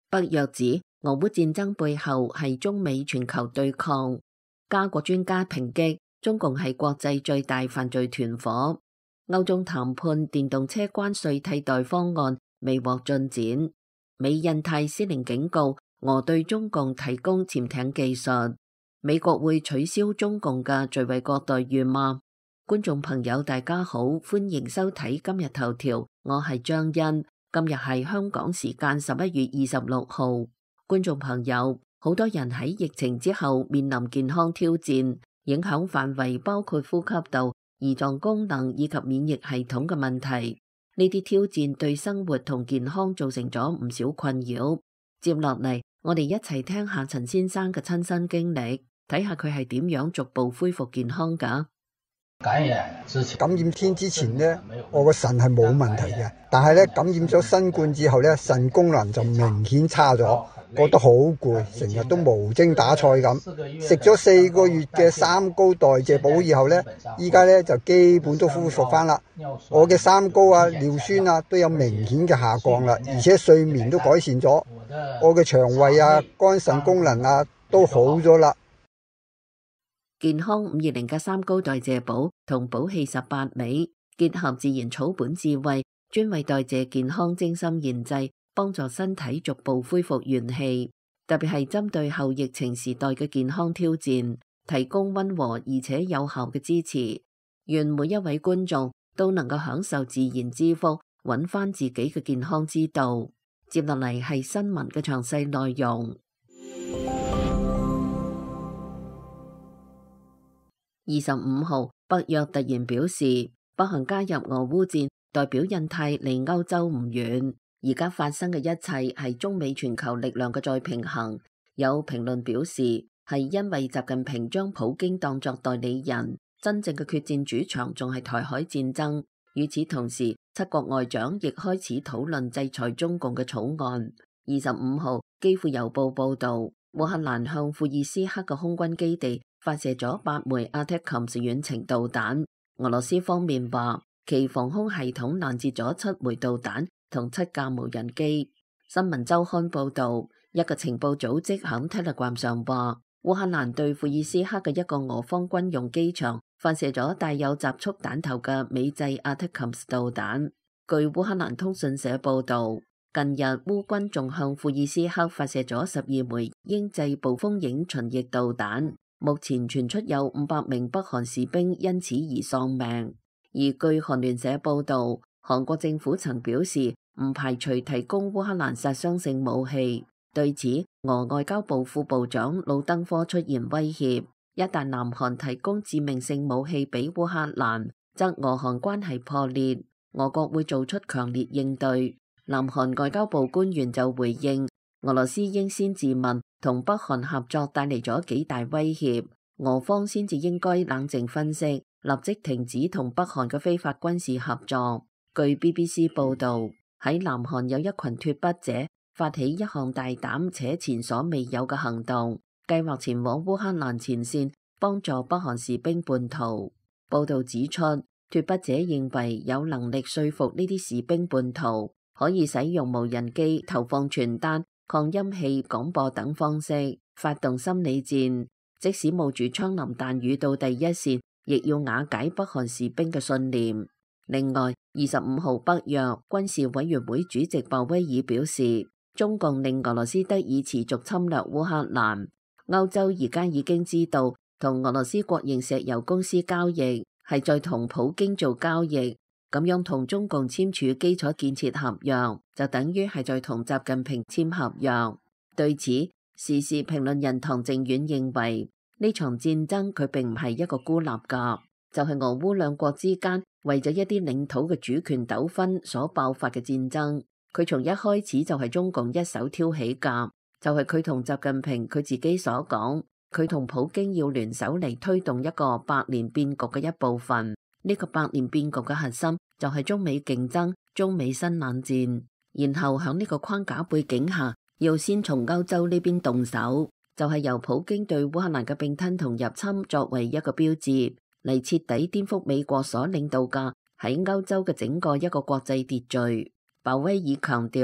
北約指俄烏戰爭背後係中美全球對抗。加國專家抨擊中共係國際最大犯罪團夥。歐中談判電動車關稅替代方案未獲進展。美印太司令警告俄對中共提供潛艇技術。美國會取消中共嘅最惠國待遇嗎？觀眾朋友大家好，歡迎收睇今日頭條，我係張欣。今日係香港時間11月26號。觀眾朋友，好多人喺疫情之後面臨健康挑戰，影響範圍包括呼吸道、胰臟功能以及免疫系統嘅問題。呢啲挑戰對生活同健康造成咗唔少困擾。接落嚟，我哋一齊聽下陳先生嘅親身經歷，睇下佢係點樣逐步恢復健康㗎。 感染天之前呢，我個腎係冇問題嘅，但係咧感染咗新冠之後咧，腎功能就明顯差咗，覺得好攰，成日都無精打采咁。食咗4個月嘅三高代謝補以後咧，依家咧就基本都恢復翻啦。我嘅三高啊、尿酸啊都有明顯嘅下降啦，而且睡眠都改善咗，我嘅腸胃啊、肝腎功能啊都好咗啦。 健康520嘅三高代謝補同寶氣18味，結合自然草本智慧，專為代謝健康精心研製，幫助身體逐步恢復元氣。特別係針對後疫情時代嘅健康挑戰，提供溫和而且有效嘅支持。願每一位觀眾都能夠享受自然之福，揾翻自己嘅健康之道。接落嚟係新聞嘅詳細內容。25號，北約突然表示，北韓加入俄烏戰，代表印太離歐洲唔遠。而家發生嘅一切係中美全球力量嘅再平衡。有評論表示，係因為習近平將普京當作代理人，真正嘅決戰主場仲係台海戰爭。與此同時，7國外長亦開始討論制裁中共嘅草案。25號，基輔郵報報道，烏克蘭向庫爾斯克嘅空軍基地發射咗8枚ATACMS遠程導彈。俄羅斯方面話，其防空系統攔截咗7枚導彈同7架無人機。新聞週刊報道，一個情報組織喺 Telegram 上話，烏克蘭對庫爾斯克嘅一個俄方軍用機場發射咗帶有集束彈頭嘅美製ATACMS導彈。據烏克蘭通訊社報道，近日烏軍仲向庫爾斯克發射咗12枚英製暴風影巡弋導彈。目前傳出有500名北韓士兵因此而喪命。而據韓聯社報道，韓國政府曾表示唔排除提供烏克蘭殺傷性武器。對此，俄外交部副部長魯登科出現威脅，一旦南韓提供致命性武器俾烏克蘭，則俄韓關係破裂，俄國會做出強烈應對。南韓外交部官員就回應，俄羅斯應先自問同北韓合作帶嚟咗幾大威脅，俄方先至應該冷靜分析，立即停止同北韓嘅非法軍事合作。據 BBC 報導，喺南韓有一群脫北者發起一項大膽且前所未有嘅行動，計劃前往烏克蘭前線幫助北韓士兵叛逃。報導指出，脫北者認為有能力說服呢啲士兵叛逃，可以使用無人機投放傳單、擴音器、廣播等方式發動心理戰，即使冒住槍林彈雨到第一線，亦要瓦解北韓士兵嘅信念。另外，25號北約軍事委員會主席鮑威爾表示，中共令俄羅斯得以持續侵略烏克蘭。歐洲而家已經知道，同俄羅斯國營石油公司交易係在同普京做交易，咁樣同中共簽署基礎建設合約，就等於係在同習近平簽合約。對此，時事評論人唐靖遠認為，呢場戰爭佢並唔係一個孤立㗎，就係俄烏兩國之間為咗一啲領土嘅主權糾紛所爆發嘅戰爭。佢從一開始就係中共一手挑起㗎，就係佢同習近平佢自己所講，佢同普京要聯手嚟推動一個百年變局嘅一部分。呢個百年變局嘅核心就係中美競爭、中美新冷戰。然後喺呢個框架背景下，要先從歐洲呢邊動手，就係由普京對烏克蘭嘅併吞同入侵作為一個標誌，嚟徹底顛覆美國所領導嘅喺歐洲嘅整個一個國際秩序。鮑威爾強調，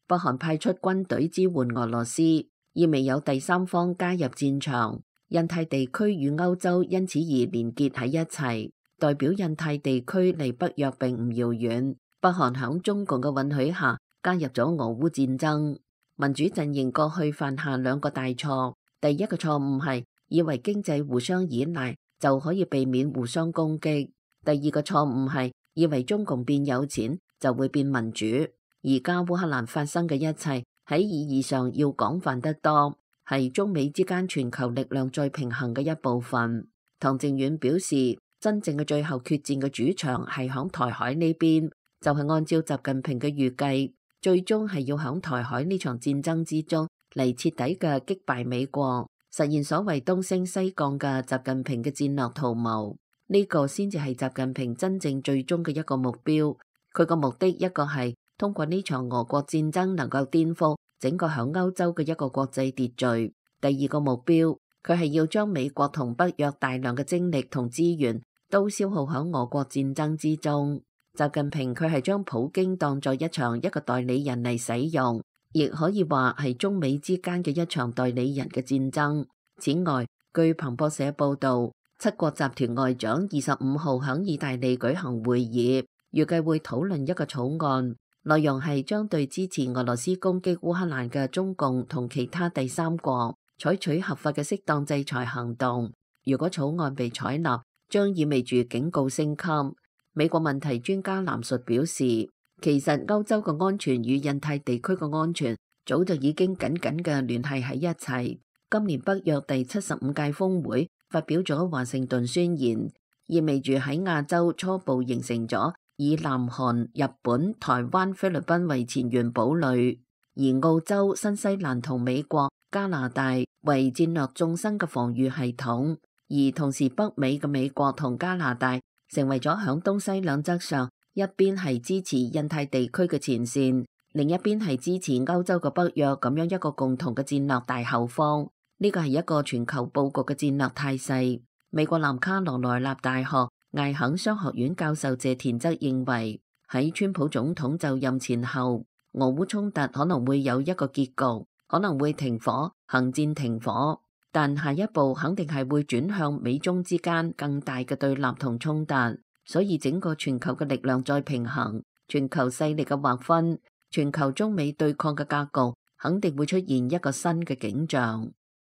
北韓派出軍隊支援俄羅斯，意味有第三方加入戰場。印太地區與歐洲因此而連結喺一齊，代表印太地區離北約並唔遙遠。北韓響中共嘅允許下加入咗俄烏戰爭。民主陣營過去犯下兩個大錯，第一個錯誤係以為經濟互相依賴就可以避免互相攻擊，第二個錯誤係以為中共變有錢就會變民主。而家烏克蘭發生嘅一切喺意義上要廣泛得多，係中美之間全球力量再平衡嘅一部分。唐靖遠表示，真正嘅最後決戰嘅主場係響台海呢邊，就係按照習近平嘅預計，最終係要響台海呢場戰爭之中嚟徹底嘅擊敗美國，實現所謂東升西降嘅習近平嘅戰略圖謀。呢個先至係習近平真正最終嘅一個目標。佢個目的一個係通過呢場俄國戰爭能夠顛覆整個響歐洲嘅一個國際秩序。第二個目標，佢係要將美國同北約大量嘅精力同資源都消耗響俄國戰爭之中。習近平佢係將普京當作一個代理人嚟使用，亦可以話係中美之間嘅一場代理人嘅戰爭。此外，據彭博社報道，七國集團外長25號響意大利舉行會議，預計會討論一個草案，內容係將對支持俄羅斯攻擊烏克蘭嘅中共同其他第三國採取合法嘅適當制裁行動。如果草案被採納，將意味住警告升級。美國問題專家藍述表示，其實歐洲嘅安全與印太地區嘅安全早就已經緊緊嘅聯繫喺一齊。今年北約第75屆峰會發表咗華盛頓宣言，意味住喺亞洲初步形成咗以南韓、日本、台灣、菲律賓為前元堡壘，而澳洲、新西蘭同美國、加拿大為戰略縱深嘅防禦系統，而同時北美嘅美國同加拿大成為咗響東西兩側上，一邊係支持印太地區嘅前線，另一邊係支持歐洲嘅北約咁樣一個共同嘅戰略大後方。呢個係一個全球佈局嘅戰略態勢。美國南卡羅來納大學艾肯商學院教授謝田則認為，喺川普總統就任前後，俄烏衝突可能會有一個結局，可能會停火，行戰停火，但下一步肯定係會轉向美中之間更大嘅對立同衝突。所以整個全球嘅力量再平衡，全球勢力嘅劃分，全球中美對抗嘅格局肯定會出現一個新嘅景象。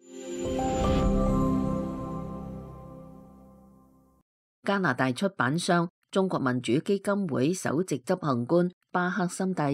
加拿大出版商中國民主基金會首席執行官巴克森戴爾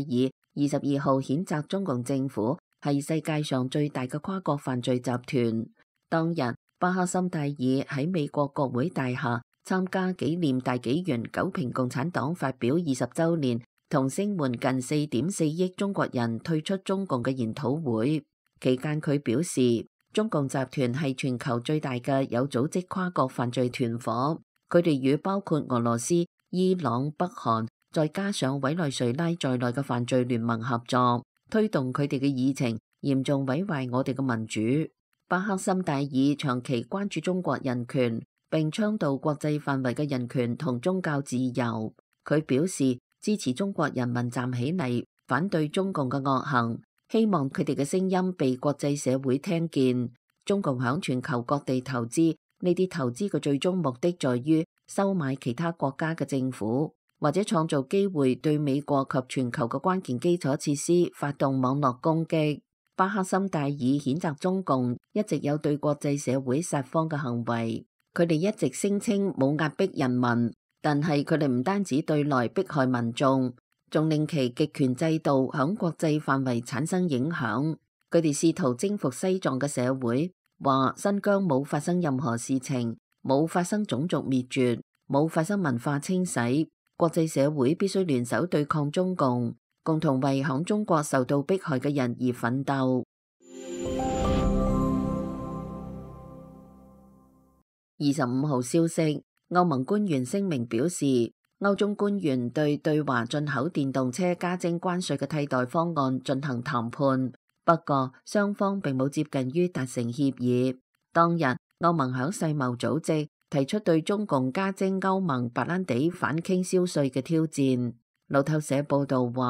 22號譴責中共政府係世界上最大嘅跨國犯罪集團。當日，巴克森戴爾喺美國國會大廈參加紀念大紀元九平共產黨發表20週年同聲援近4.4億中國人退出中共嘅研討會期間，佢表示中共集團係全球最大嘅有組織跨國犯罪團伙。佢哋與包括俄羅斯、伊朗、北韓，再加上委內瑞拉在內嘅犯罪聯盟合作，推動佢哋嘅議程，嚴重毀壞我哋嘅民主。巴克森戴爾長期關注中國人權，並倡導國際範圍嘅人權同宗教自由。佢表示支持中國人民站起嚟，反對中共嘅惡行，希望佢哋嘅聲音被國際社會聽見。中共響全球各地投資。呢啲投資嘅最終目的在於收買其他國家嘅政府，或者創造機會對美國及全球嘅關鍵基礎設施發動網絡攻擊。巴克森戴爾譴責中共一直有對國際社會撒謊嘅行為，佢哋一直聲稱冇壓迫人民，但係佢哋唔單止對內迫害民眾，仲令其極權制度響國際範圍產生影響。佢哋試圖征服西藏嘅社會。話新疆冇發生任何事情，冇發生種族滅絕，冇發生文化清洗。國際社會必須聯手對抗中共，共同為響中國受到迫害嘅人而奮鬥。25號消息，歐盟官員聲明表示，歐中官員對華進口電動車加徵關稅嘅替代方案進行談判。不過，雙方並冇接近於達成協議。當日，歐盟響世貿組織提出對中共加徵歐盟白蘭地反傾銷稅嘅挑戰。路透社報道話，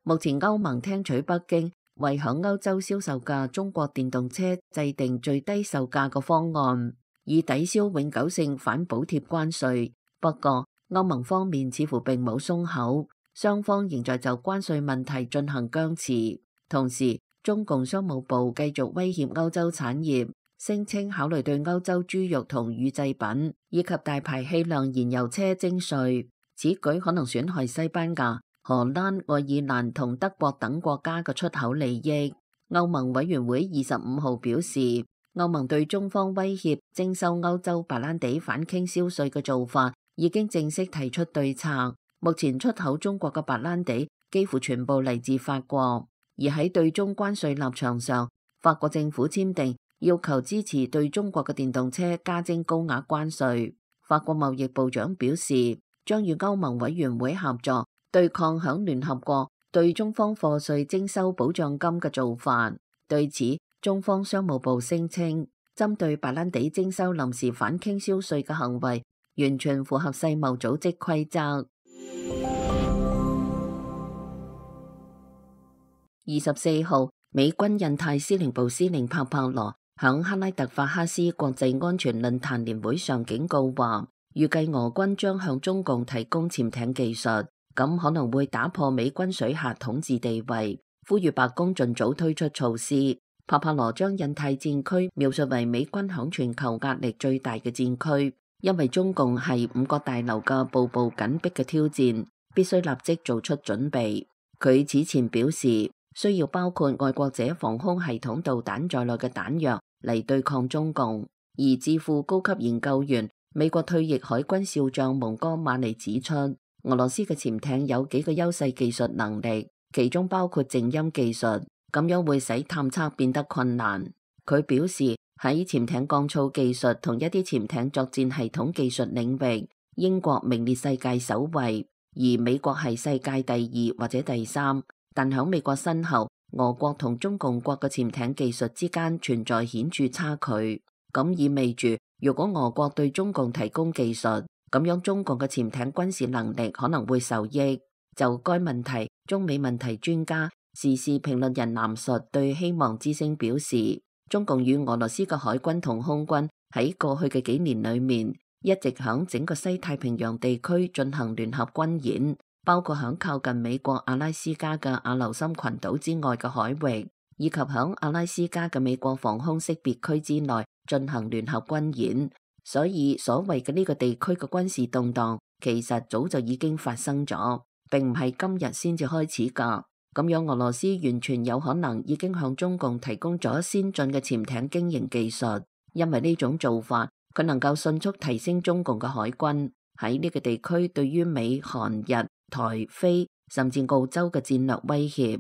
目前歐盟聽取北京為響歐洲銷售嘅中國電動車制定最低售價嘅方案，以抵消永久性反補貼關稅。不過，歐盟方面似乎並冇鬆口，雙方仍在就關稅問題進行僵持。同時，中共商務部繼續威脅歐洲產業，聲稱考慮對歐洲豬肉同乳製品以及大排氣量燃油車徵稅，此舉可能損害西班牙、荷蘭、愛爾蘭同德國等國家嘅出口利益。歐盟委員會25號表示，歐盟對中方威脅徵收歐洲白蘭地反傾銷稅嘅做法已經正式提出對策。目前出口中國嘅白蘭地幾乎全部嚟自法國，而喺對中關稅立場上，法國政府簽訂要求支持對中國嘅電動車加徵高額關稅。法國貿易部長表示，將與歐盟委員會合作，對抗響聯合國對中方貨稅徵收保障金嘅做法。對此，中方商務部聲稱，針對白蘭地徵收臨時反傾銷稅嘅行為，完全符合世貿組織規則。24號，美軍印太司令部司令帕帕羅響克拉特法克斯國際安全論壇年會上警告話，預計俄軍將向中共提供潛艇技術，咁可能會打破美軍水下統治地位，呼籲白宮盡早推出措施。帕帕羅將印太戰區描述為美軍響全球壓力最大嘅戰區，因為中共係5角大樓嘅步步緊迫嘅挑戰，必須立即做出準備。佢此前表示，需要包括愛國者防空系統導彈在內嘅彈藥嚟對抗中共。而智庫高級研究員、美國退役海軍少將蒙哥馬尼指出，俄羅斯嘅潛艇有幾個優勢技術能力，其中包括靜音技術，咁樣會使探測變得困難。佢表示，喺潛艇降噪技術同一啲潛艇作戰系統技術領域，英國名列世界首位，而美國係世界第2或者第3。但響美國身後，俄國同中共國嘅潛艇技術之間存在顯著差距。咁意味住，如果俄國對中共提供技術，咁樣中共嘅潛艇軍事能力可能會受益。就該問題，中美問題專家、時事評論人藍述對希望之聲表示，中共與俄羅斯嘅海軍同空軍喺過去嘅幾年裏面，一直響整個西太平洋地區進行聯合軍演。包括響靠近美國阿拉斯加嘅阿留申群島之外嘅海域，以及響阿拉斯加嘅美國防空識別區之內進行聯合軍演。所以所謂嘅呢個地區嘅軍事動盪，其實早就已經發生咗，並唔係今日先至開始㗎。咁樣俄羅斯完全有可能已經向中共提供咗先進嘅潛艇經營技術，因為呢種做法佢能夠迅速提升中共嘅海軍喺呢個地區對於美、韓、日、台、非甚至澳洲嘅戰略威脅。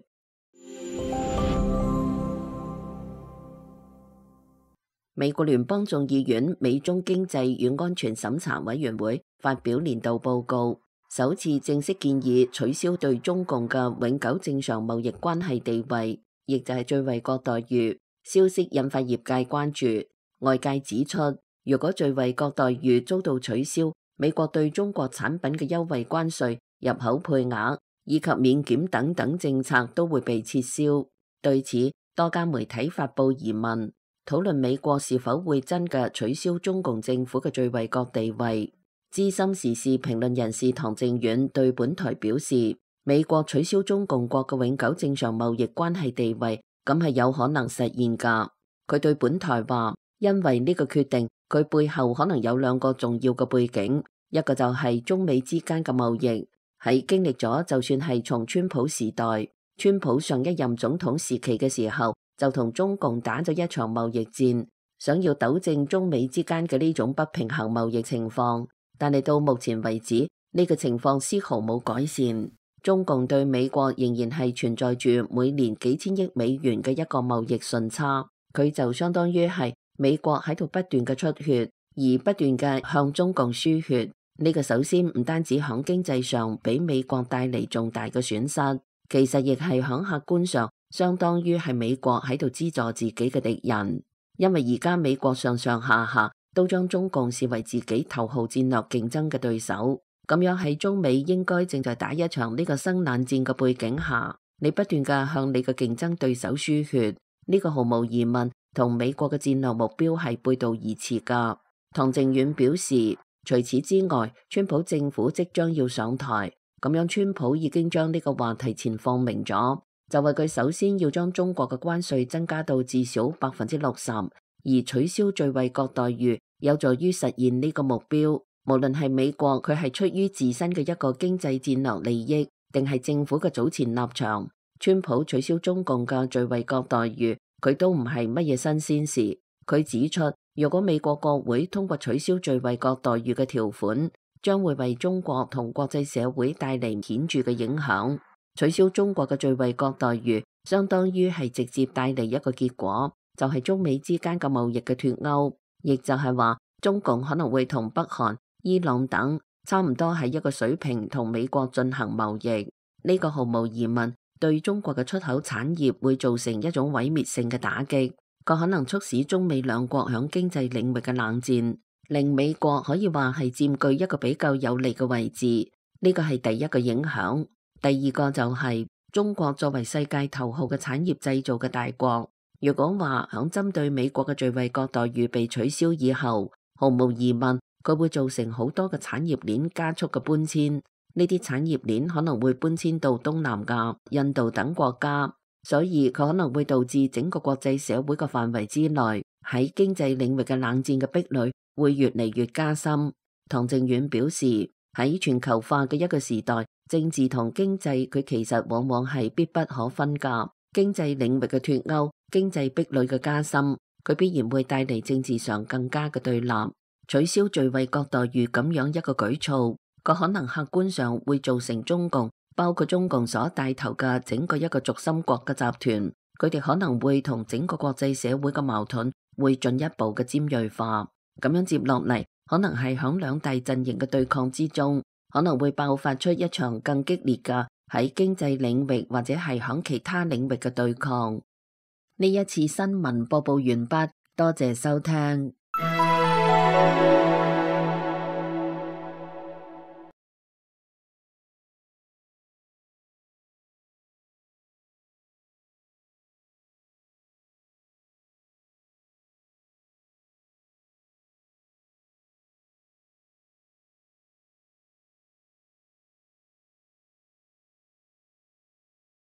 美國聯邦眾議院美中經濟與安全審查委員會發表年度報告，首次正式建議取消對中共嘅永久正常貿易關係地位，亦就係最惠國待遇。消息引發業界關注，外界指出，如果最惠國待遇遭到取消，美國對中國產品嘅優惠關稅、入口配額以及免檢等等政策都會被撤銷。對此，多家媒體發布疑問，討論美國是否會真嘅取消中共政府嘅最惠國地位。資深時事評論人士唐靖遠對本台表示，美國取消中共國嘅永久正常貿易關係地位，咁係有可能實現㗎。佢對本台話，因為呢個決定，佢背後可能有2個重要嘅背景，一個就係中美之間嘅貿易。喺經歷咗就算係從川普時代，川普上一任總統時期嘅時候，就同中共打咗一場貿易戰，想要糾正中美之間嘅呢種不平衡貿易情況。但係到目前為止，呢個情況絲毫冇改善。中共對美國仍然係存在住每年幾千億美元嘅一個貿易順差，佢就相當於係美國喺度不斷嘅出血，而不斷嘅向中共輸血。呢個首先唔單止響經濟上俾美國帶嚟重大嘅損失，其實亦係響客觀上相當於係美國喺度資助自己嘅敵人。因為而家美國上上下下都將中共視為自己頭號戰略競爭嘅對手，咁樣喺中美應該正在打一場呢個新冷戰嘅背景下， 你不斷嘅向你嘅競爭對手輸血，呢個毫無疑問同美國嘅戰略目標係背道而馳噶。唐靖遠表示，除此之外，川普政府即將要上台，咁樣川普已經將呢個話題前放明咗，就係佢首先要將中國嘅關稅增加到至少60%，而取消最惠國待遇有助於實現呢個目標。無論係美國，佢係出於自身嘅一個經濟戰略利益，定係政府嘅早前立場，川普取消中共嘅最惠國待遇，佢都唔係乜嘢新鮮事。佢指出，如果美國國會通過取消最惠國待遇嘅條款，將會為中國同國際社會帶嚟顯著嘅影響。取消中國嘅最惠國待遇，相當於係直接帶嚟一個結果，就係中美之間嘅貿易嘅脫鈎，亦就係話中共可能會同北韓、伊朗等差唔多喺一個水平同美國進行貿易。呢個毫無疑問對中國嘅出口產業會造成一種毀滅性嘅打擊，佢可能促使中美兩國響經濟領域嘅冷戰，令美國可以話係佔據一個比較有利嘅位置。呢個係第一個影響。第二個就係中國作為世界頭號嘅產業製造嘅大國，如果話響針對美國嘅最惠國待遇被取消以後，毫無疑問佢會造成好多嘅產業鏈加速嘅搬遷，呢啲產業鏈可能會搬遷到東南亞、印度等國家，所以佢可能會導致整個國際社會嘅範圍之內喺經濟領域嘅冷戰嘅壁壘會越嚟越加深。唐靖遠表示，喺全球化嘅一個時代，政治同經濟佢其實往往係必不可分噶。經濟領域嘅脫鈎、經濟壁壘嘅加深，佢必然會帶嚟政治上更加嘅對立。取消最惠國待遇咁樣一個舉措，個可能客觀上會造成中共，包括中共所帶頭嘅整個一個軸心國嘅集團，佢哋可能會同整個國際社會嘅矛盾會進一步嘅尖銳化。咁樣接落嚟，可能係響兩大陣營嘅對抗之中，可能會爆發出一場更激烈嘅喺經濟領域或者係響其他領域嘅對抗。呢一次新聞播報完畢，多謝收聽。